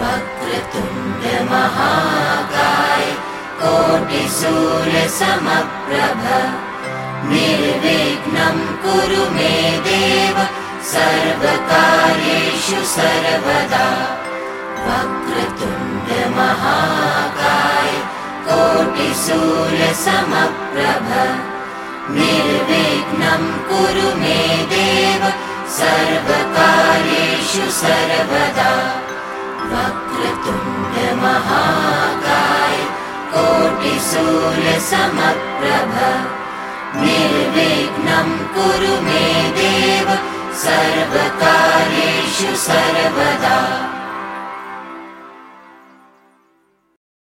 वक्रतुण्ड महाकाय कोटिसूर्यसमप्रभ निर्विघ्नं कुरु मे देव सर्वकार्येषु सर्वदा। वक्रतुण्ड महाकाय कोटिसूर्यसमप्रभ निर्विघ्नं कुरु मे देव सर्वकार्येषु सर्वदा। वक्रतुण्ड महाकाय कोटिसूर्यसमप्रभ निर्विघ्नं कुरु मे देव सर्वकार्येषु सर्वदा।